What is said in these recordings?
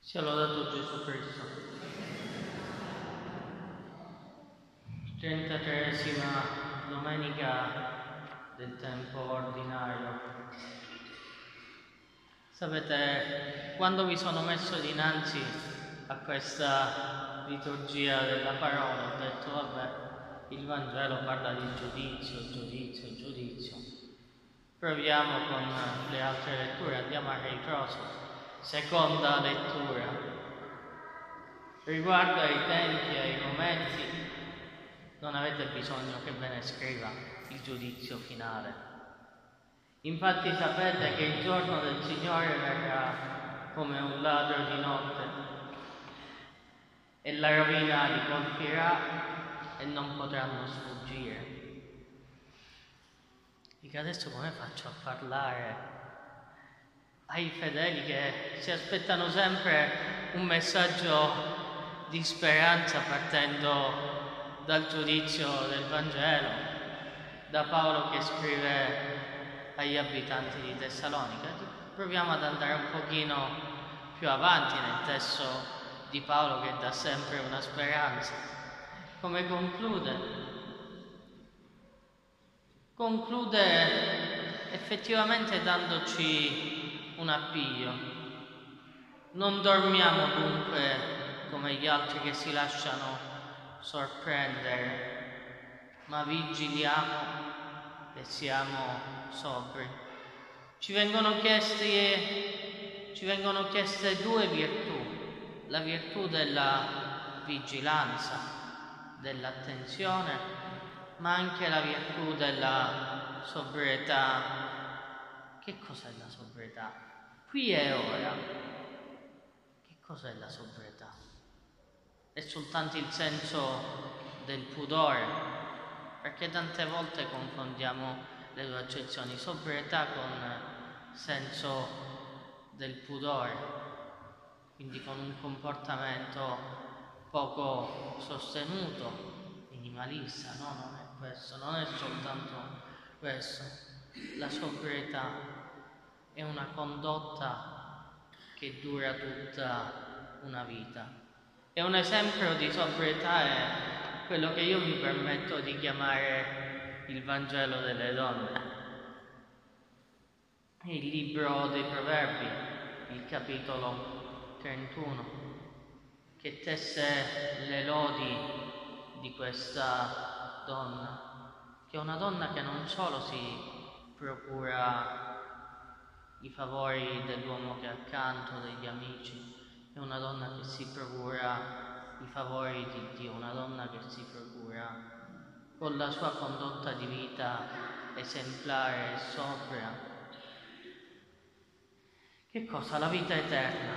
Sia lodato Gesù Cristo. 33esima domenica del tempo ordinario. Sapete, quando mi sono messo dinanzi a questa liturgia della parola, ho detto, vabbè, il Vangelo parla di giudizio. Proviamo con le altre letture, andiamo a ritroso. Seconda lettura. Riguardo ai tempi e ai momenti, non avete bisogno che ve ne scriva il giudizio finale. Infatti sapete che il giorno del Signore verrà come un ladro di notte e la rovina li colpirà e non potranno sfuggire. Dico, adesso come faccio a parlare ai fedeli che si aspettano sempre un messaggio di speranza partendo dal giudizio del Vangelo, da Paolo che scrive agli abitanti di Tessalonica. Proviamo ad andare un pochino più avanti nel testo di Paolo che dà sempre una speranza. Come conclude? Conclude effettivamente dandoci un appiglio. Non dormiamo dunque come gli altri che si lasciano sorprendere, ma vigiliamo e siamo sobri. Ci vengono chieste due virtù: la virtù della vigilanza, dell'attenzione, ma anche la virtù della sobrietà. Che cos'è la sobrietà? Qui e ora. Che cos'è la sobrietà? È soltanto il senso del pudore, perché tante volte confondiamo le due accezioni, sobrietà con senso del pudore, quindi con un comportamento poco sostenuto, minimalista. No, non è questo, non è soltanto questo. La sobrietà è una condotta che dura tutta una vita. E un esempio di sobrietà è quello che io mi permetto di chiamare il Vangelo delle donne. Il libro dei Proverbi, il capitolo 31, che tesse le lodi di questa donna, che è una donna che non solo si procura i favori dell'uomo che è accanto, degli amici, è una donna che si procura i favori di Dio, una donna che si procura con la sua condotta di vita esemplare e sobria. Che cosa? La vita eterna.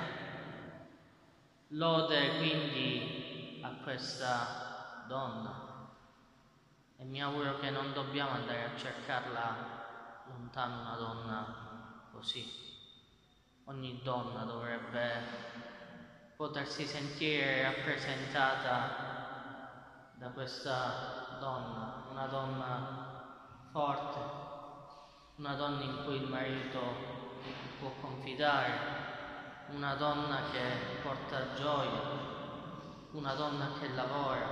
Lode quindi a questa donna e mi auguro che non dobbiamo andare a cercarla lontano, una donna così. Ogni donna dovrebbe potersi sentire rappresentata da questa donna, una donna forte, una donna in cui il marito può confidare, una donna che porta gioia, una donna che lavora,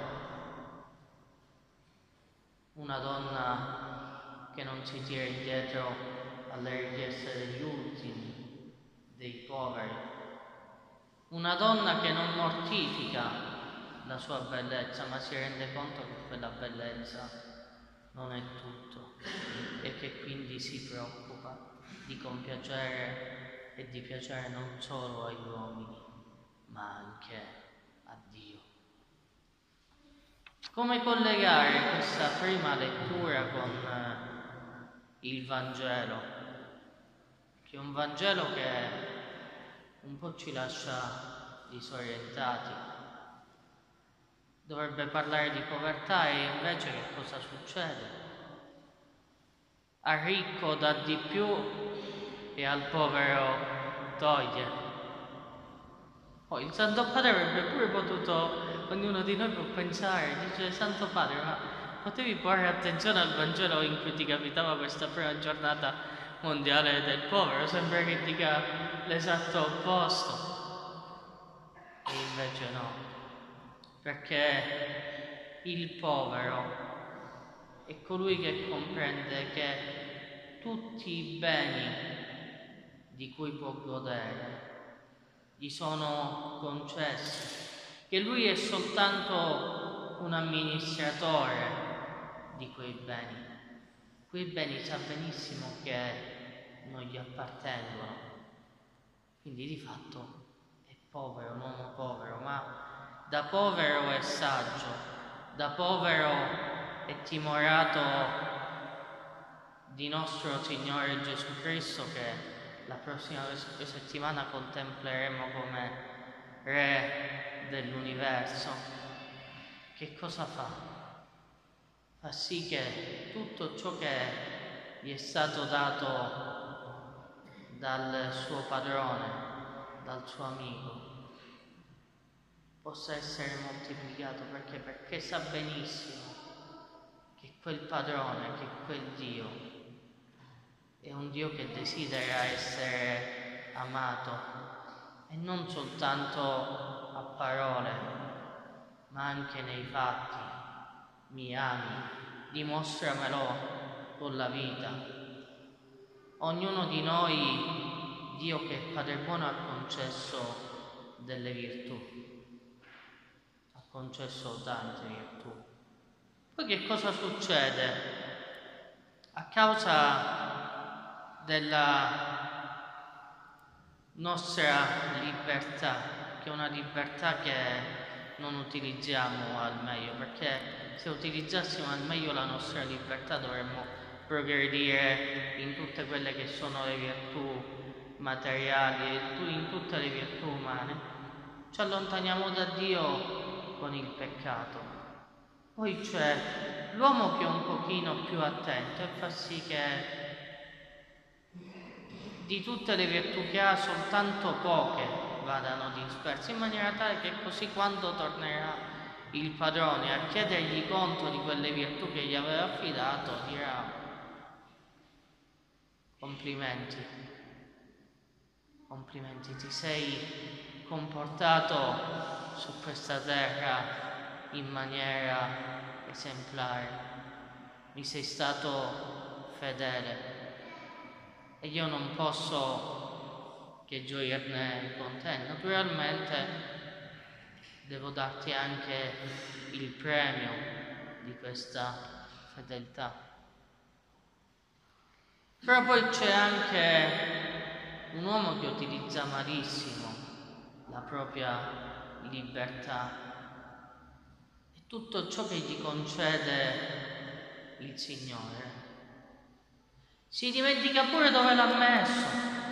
una donna che non si tira indietro alle richieste degli ultimi, dei poveri, una donna che non mortifica la sua bellezza, ma si rende conto che quella bellezza non è tutto e che quindi si preoccupa di compiacere e di piacere non solo agli uomini, ma anche a Dio. Come collegare questa prima lettura con il Vangelo? Che è un Vangelo che un po' ci lascia disorientati. Dovrebbe parlare di povertà e invece che cosa succede? Al ricco dà di più e al povero toglie. Poi il Santo Padre avrebbe pure potuto, ognuno di noi può pensare, dice: Santo Padre, ma potevi porre attenzione al Vangelo in cui ti capitava questa prima giornata mondiale del povero? Sembra che dica l'esatto opposto. invece no, perché il povero è colui che comprende che tutti i beni di cui può godere gli sono concessi, che lui è soltanto un amministratore di quei beni. Quei beni sa benissimo che non gli appartengono, quindi di fatto è povero, un uomo povero, ma da povero è saggio, da povero è timorato di nostro Signore Gesù Cristo, che la prossima settimana contempleremo come Re dell'universo. Che cosa fa? Fa sì che tutto ciò che gli è stato dato dal suo padrone, dal suo amico, possa essere moltiplicato. Perché sa benissimo che quel padrone, che quel Dio è un Dio che desidera essere amato, e non soltanto a parole, ma anche nei fatti. Mi ami, dimostramelo con la vita. Ognuno di noi, Dio che è Padre buono, ha concesso delle virtù, ha concesso tante virtù. Poi che cosa succede? A causa della nostra libertà, che è una libertà che non utilizziamo al meglio, perché se utilizzassimo al meglio la nostra libertà dovremmo progredire in tutte quelle che sono le virtù materiali e in tutte le virtù umane. Ci allontaniamo da Dio con il peccato. Poi c'è l'uomo che è un pochino più attento e fa sì che di tutte le virtù che ha soltanto poche vadano disperse, in maniera tale che così quando tornerà il padrone a chiedergli conto di quelle virtù che gli aveva affidato, dirà: complimenti, ti sei comportato su questa terra in maniera esemplare, mi sei stato fedele e io non posso che gioirne con te. Naturalmente devo darti anche il premio di questa fedeltà. Però poi c'è anche un uomo che utilizza malissimo la propria libertà e tutto ciò che gli concede il Signore. Si dimentica pure dove l'ha messo.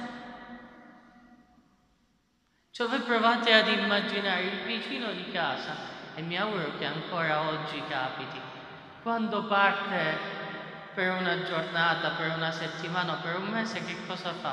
Cioè, voi provate ad immaginare il vicino di casa, e mi auguro che ancora oggi capiti, quando parte per una giornata, per una settimana, per un mese, che cosa fa?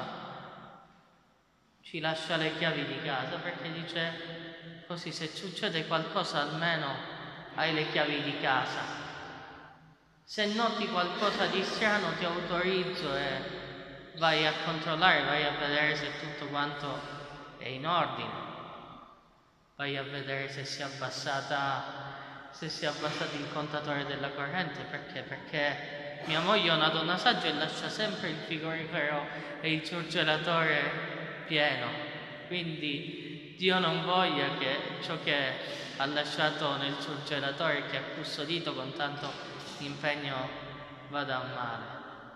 Ci lascia le chiavi di casa, perché dice: così se succede qualcosa almeno hai le chiavi di casa. Se noti qualcosa di strano ti autorizzo e vai a controllare, vai a vedere se tutto quanto è in ordine, vai a vedere se si è abbassato il contatore della corrente. Perché mia moglie è una donna saggia e lascia sempre il frigorifero e il surgelatore pieno, quindi Dio non voglia che ciò che ha lasciato nel surgelatore, che ha custodito con tanto impegno, vada a male.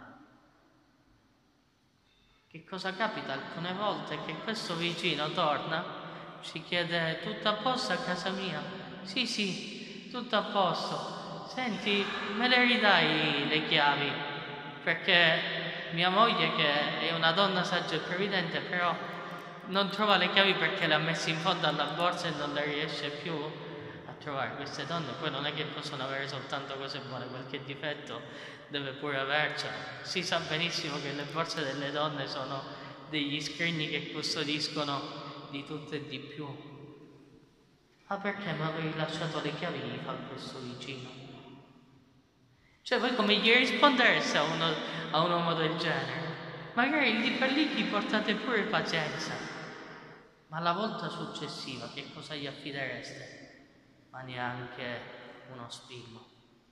Che cosa capita alcune volte? Che questo vicino torna, ci chiede: tutto a posto a casa mia? Sì, tutto a posto. Senti, me le ridai le chiavi? Perché mia moglie, che è una donna saggia e previdente, però non trova le chiavi perché le ha messe in fondo alla borsa e non le riesce più a trovare. Queste donne poi non è che possono avere soltanto cose buone, qualche difetto deve pure avercelo. Si sa benissimo che le borse delle donne sono degli scrigni che custodiscono di tutto e di più. Ma perché mi avevi lasciato le chiavi? Gli fa questo vicino. Cioè, voi come gli rispondereste a un uomo del genere? Magari lì per lì gli portate pure pazienza. Ma la volta successiva che cosa gli affidereste? Ma neanche uno spillo.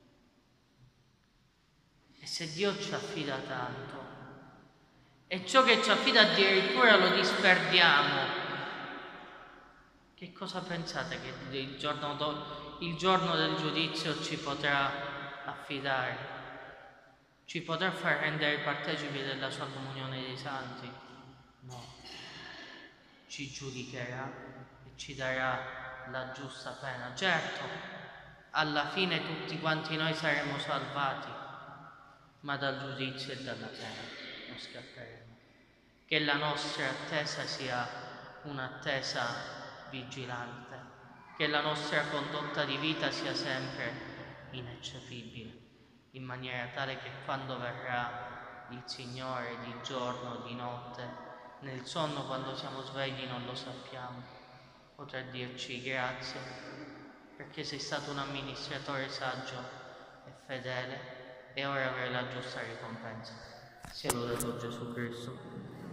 E se Dio ci affida tanto, e ciò che ci affida addirittura lo disperdiamo, che cosa pensate che il giorno del giudizio ci potrà affidare? Ci potrà far rendere partecipi della sua comunione dei santi? No. Ci giudicherà e ci darà la giusta pena. Certo, alla fine tutti quanti noi saremo salvati, ma dal giudizio e dalla pena non scapperemo. Che la nostra attesa sia un'attesa vigilante, che la nostra condotta di vita sia sempre ineccepibile, in maniera tale che quando verrà il Signore di giorno, di notte, nel sonno quando siamo svegli non lo sappiamo, potrà dirci grazie perché sei stato un amministratore saggio e fedele e ora avrai la giusta ricompensa. Sia lodato Gesù Cristo.